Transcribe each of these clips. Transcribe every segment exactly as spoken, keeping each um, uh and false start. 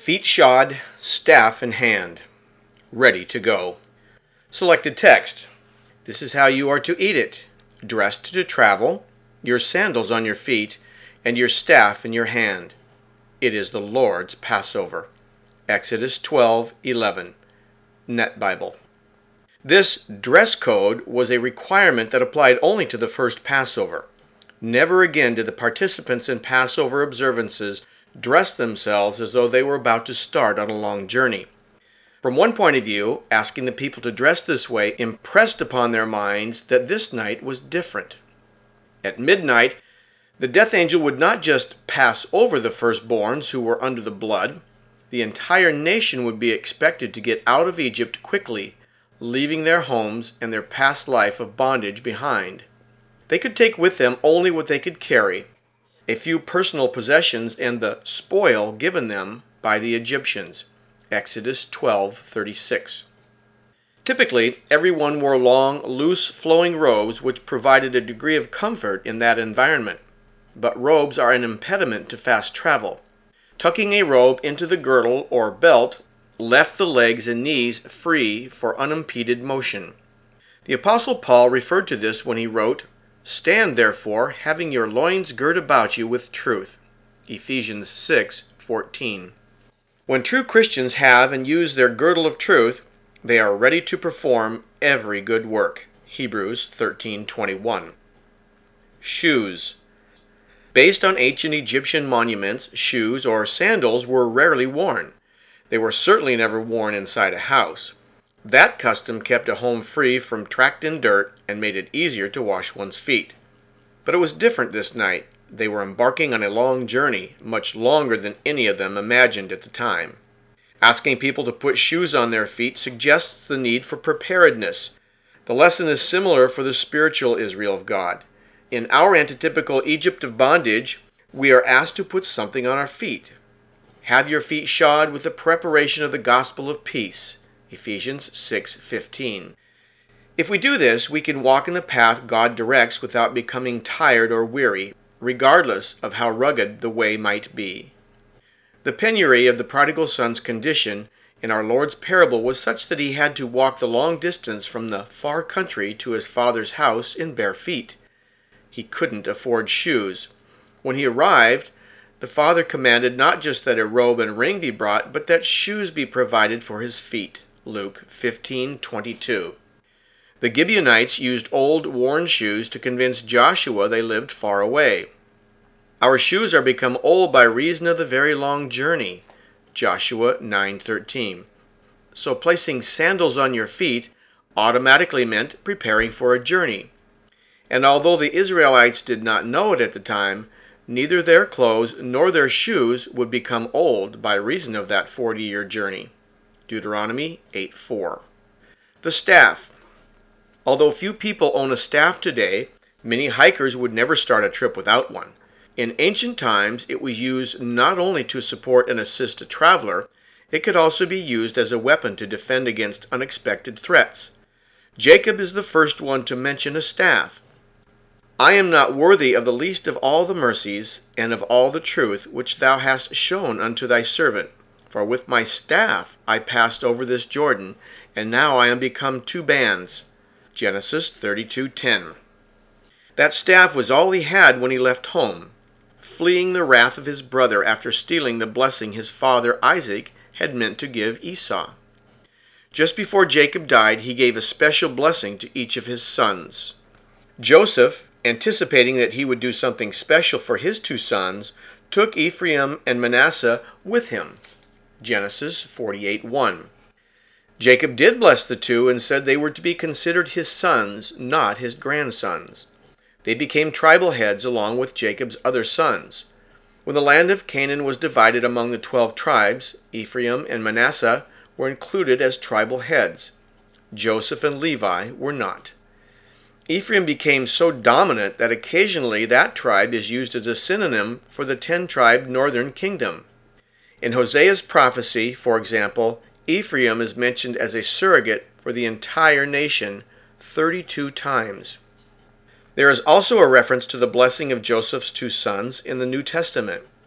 Feet shod, staff in hand, ready to go. Selected text. This is how you are to eat it. Dressed to travel, your sandals on your feet, and your staff in your hand. It is the Lord's Passover. Exodus twelve eleven. Net Bible. This dress code was a requirement that applied only to the first Passover. Never again did the participants in Passover observances dress themselves as though they were about to start on a long journey. From one point of view, asking the people to dress this way impressed upon their minds that this night was different. At midnight, the death angel would not just pass over the firstborns who were under the blood. The entire nation would be expected to get out of Egypt quickly, leaving their homes and their past life of bondage behind. They could take with them only what they could carry, a few personal possessions and the spoil given them by the Egyptians. Exodus twelve thirty-six. Typically, everyone wore long, loose, flowing robes which provided a degree of comfort in that environment. But robes are an impediment to fast travel. Tucking a robe into the girdle or belt left the legs and knees free for unimpeded motion. The Apostle Paul referred to this when he wrote, "Stand therefore, having your loins girt about you with truth." Ephesians six fourteen. When true Christians have and use their girdle of truth, they are ready to perform every good work. Hebrews thirteen twenty-one. Shoes. Based on ancient Egyptian monuments, shoes or sandals were rarely worn. They were certainly never worn inside a house. That custom kept a home free from tracked-in dirt and made it easier to wash one's feet. But it was different this night. They were embarking on a long journey, much longer than any of them imagined at the time. Asking people to put shoes on their feet suggests the need for preparedness. The lesson is similar for the spiritual Israel of God. In our antitypical Egypt of bondage, we are asked to put something on our feet. Have your feet shod with the preparation of the gospel of peace. Ephesians six fifteen. If we do this, we can walk in the path God directs without becoming tired or weary, regardless of how rugged the way might be. The penury of the prodigal son's condition in our Lord's parable was such that he had to walk the long distance from the far country to his father's house in bare feet. He couldn't afford shoes. When he arrived, the father commanded not just that a robe and ring be brought, but that shoes be provided for his feet. Luke fifteen twenty-two. The Gibeonites used old, worn shoes to convince Joshua they lived far away. Our shoes are become old by reason of the very long journey. Joshua nine thirteen. So placing sandals on your feet automatically meant preparing for a journey. And although the Israelites did not know it at the time, neither their clothes nor their shoes would become old by reason of that forty-year journey. Deuteronomy eight four. The staff. Although few people own a staff today, many hikers would never start a trip without one. In ancient times, it was used not only to support and assist a traveler, it could also be used as a weapon to defend against unexpected threats. Jacob is the first one to mention a staff. I am not worthy of the least of all the mercies and of all the truth which thou hast shown unto thy servant. For with my staff I passed over this Jordan, and now I am become two bands. Genesis thirty-two ten. That staff was all he had when he left home, fleeing the wrath of his brother after stealing the blessing his father Isaac had meant to give Esau. Just before Jacob died, he gave a special blessing to each of his sons. Joseph, anticipating that he would do something special for his two sons, took Ephraim and Manasseh with him. Genesis forty-eight one. Jacob did bless the two and said they were to be considered his sons, not his grandsons. They became tribal heads along with Jacob's other sons. When the land of Canaan was divided among the twelve tribes, Ephraim and Manasseh were included as tribal heads. Joseph and Levi were not. Ephraim became so dominant that occasionally that tribe is used as a synonym for the ten-tribe northern kingdom. In Hosea's prophecy, for example, Ephraim is mentioned as a surrogate for the entire nation thirty-two times. There is also a reference to the blessing of Joseph's two sons in the New Testament.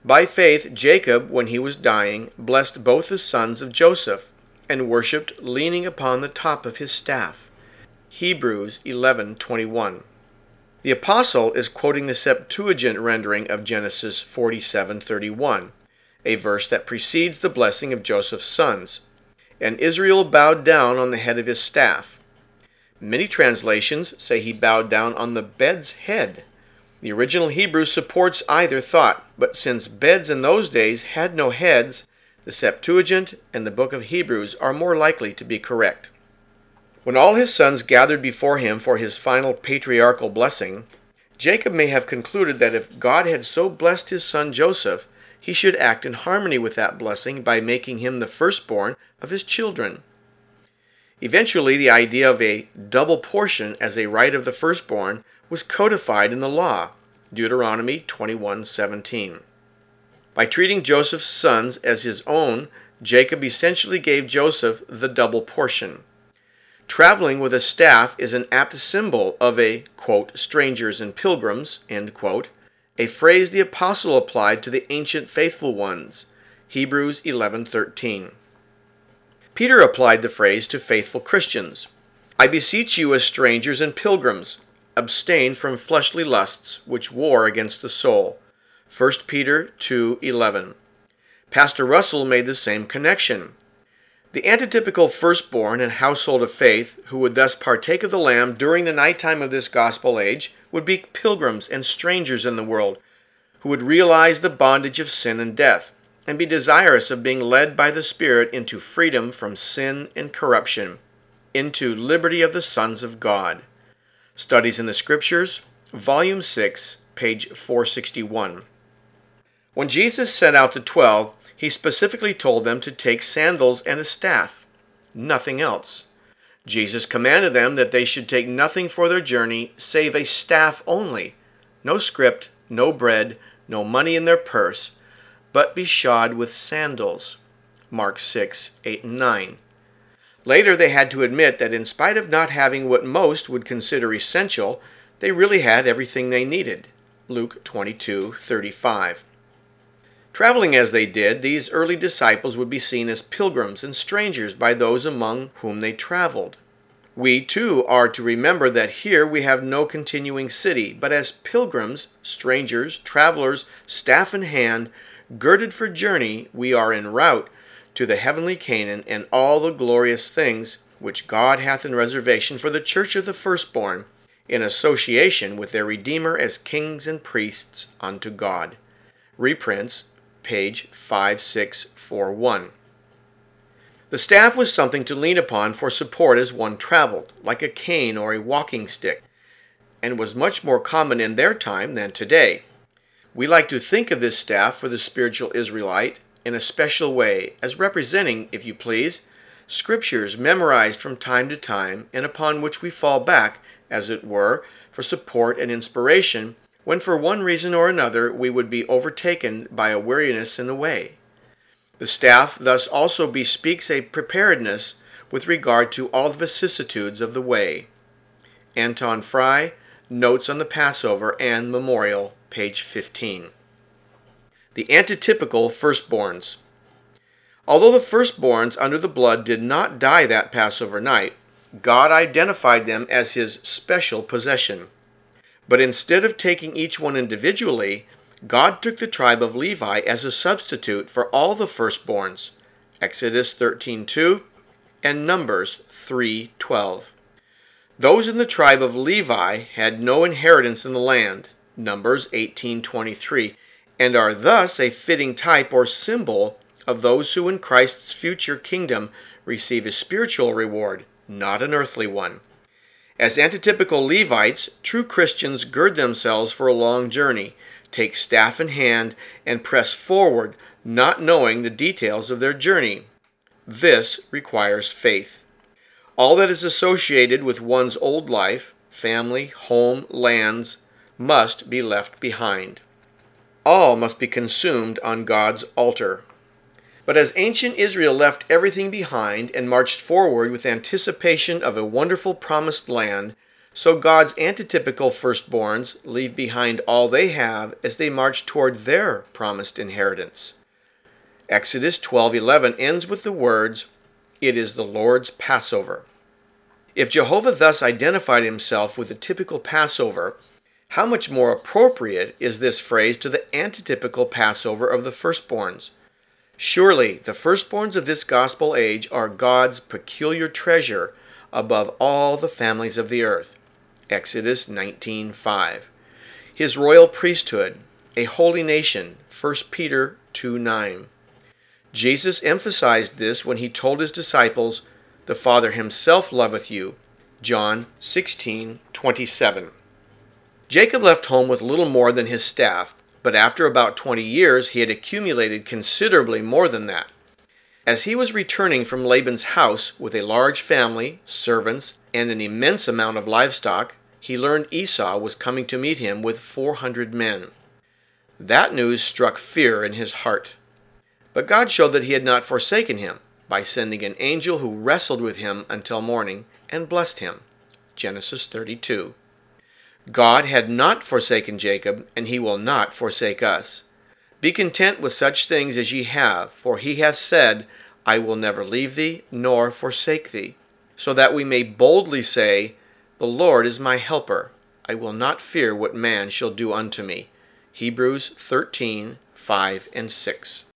By faith, Jacob, when he was dying, blessed both the sons of Joseph, and worshipped leaning upon the top of his staff. Hebrews eleven twenty-one. The apostle is quoting the Septuagint rendering of Genesis forty-seven thirty-one, a verse that precedes the blessing of Joseph's sons. And Israel bowed down on the head of his staff. Many translations say he bowed down on the bed's head. The original Hebrew supports either thought, but since beds in those days had no heads, the Septuagint and the book of Hebrews are more likely to be correct. When all his sons gathered before him for his final patriarchal blessing, Jacob may have concluded that if God had so blessed his son Joseph, he should act in harmony with that blessing by making him the firstborn of his children. Eventually, the idea of a double portion as a right of the firstborn was codified in the law, Deuteronomy twenty-one seventeen. By treating Joseph's sons as his own, Jacob essentially gave Joseph the double portion. Traveling with a staff is an apt symbol of a, quote, strangers and pilgrims, end quote, a phrase the apostle applied to the ancient faithful ones, Hebrews eleven thirteen. Peter applied the phrase to faithful Christians. I beseech you as strangers and pilgrims, abstain from fleshly lusts which war against the soul, First Peter two eleven. Pastor Russell made the same connection. The antitypical firstborn and household of faith, who would thus partake of the Lamb during the nighttime of this gospel age, would be pilgrims and strangers in the world, who would realize the bondage of sin and death, and be desirous of being led by the Spirit into freedom from sin and corruption, into liberty of the sons of God. Studies in the Scriptures, Volume six, page four sixty-one. When Jesus sent out the twelve, he specifically told them to take sandals and a staff, nothing else. Jesus commanded them that they should take nothing for their journey save a staff only, no script, no bread, no money in their purse, but be shod with sandals. Mark six, eight and nine. Later they had to admit that in spite of not having what most would consider essential, they really had everything they needed. Luke twenty-two thirty-five. Traveling as they did, these early disciples would be seen as pilgrims and strangers by those among whom they traveled. We, too, are to remember that here we have no continuing city, but as pilgrims, strangers, travelers, staff in hand, girded for journey, we are en route to the heavenly Canaan and all the glorious things which God hath in reservation for the church of the firstborn, in association with their Redeemer as kings and priests unto God. Reprints, page five six four one. The staff was something to lean upon for support as one traveled, like a cane or a walking stick, and was much more common in their time than today. We like to think of this staff for the spiritual Israelite in a special way, as representing, if you please, scriptures memorized from time to time and upon which we fall back, as it were, for support and inspiration when for one reason or another we would be overtaken by a weariness in the way. The staff thus also bespeaks a preparedness with regard to all the vicissitudes of the way. Anton Fry, Notes on the Passover and Memorial, page fifteen. The antitypical firstborns. Although the firstborns under the blood did not die that Passover night, God identified them as his special possession. But instead of taking each one individually, God took the tribe of Levi as a substitute for all the firstborns, Exodus thirteen two and Numbers three twelve. Those in the tribe of Levi had no inheritance in the land, Numbers eighteen twenty-three, and are thus a fitting type or symbol of those who in Christ's future kingdom receive a spiritual reward, not an earthly one. As antitypical Levites, true Christians gird themselves for a long journey, take staff in hand, and press forward, not knowing the details of their journey. This requires faith. All that is associated with one's old life, family, home, lands, must be left behind. All must be consumed on God's altar. But as ancient Israel left everything behind and marched forward with anticipation of a wonderful promised land, So God's antitypical firstborns leave behind all they have as they march toward their promised inheritance. Exodus twelve eleven ends with the words, "It is the Lord's Passover." If Jehovah thus identified himself with the typical Passover, how much more appropriate is this phrase to the antitypical Passover of the firstborns? Surely the firstborns of this gospel age are God's peculiar treasure above all the families of the earth. Exodus nineteen five. His royal priesthood, a holy nation. First Peter two nine. Jesus emphasized this when he told his disciples, "The Father himself loveth you." John sixteen twenty-seven. Jacob left home with little more than his staff, but after about twenty years he had accumulated considerably more than that. As he was returning from Laban's house with a large family, servants, and an immense amount of livestock, he learned Esau was coming to meet him with four hundred men. That news struck fear in his heart. But God showed that he had not forsaken him by sending an angel who wrestled with him until morning and blessed him. Genesis thirty-two. God had not forsaken Jacob, and he will not forsake us. Be content with such things as ye have, for he hath said, I will never leave thee, nor forsake thee, so that we may boldly say, The Lord is my helper. I will not fear what man shall do unto me. Hebrews thirteen five and six.